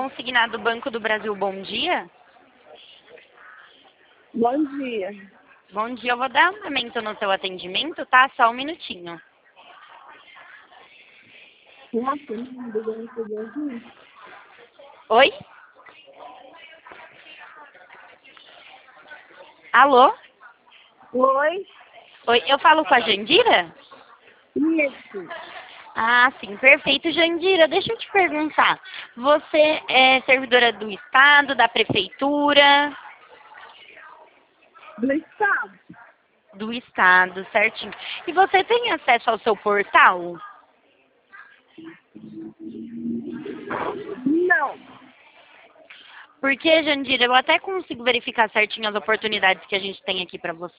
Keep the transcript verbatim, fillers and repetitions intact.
consignado Banco do Brasil, bom dia. Bom dia. Bom dia, eu vou dar andamento no seu atendimento, tá? Só um minutinho. Nossa, não devemos fazer assim. Oi? Alô? Oi? Oi, eu falo com a Jandira? Isso. Ah, sim, perfeito, Jandira. Deixa eu te perguntar. Você é servidora do Estado, da Prefeitura? Do estado? Do Estado, certinho. E você tem acesso ao seu portal? Não. Porque, Jandira, eu até consigo verificar certinho as oportunidades que a gente tem aqui para você.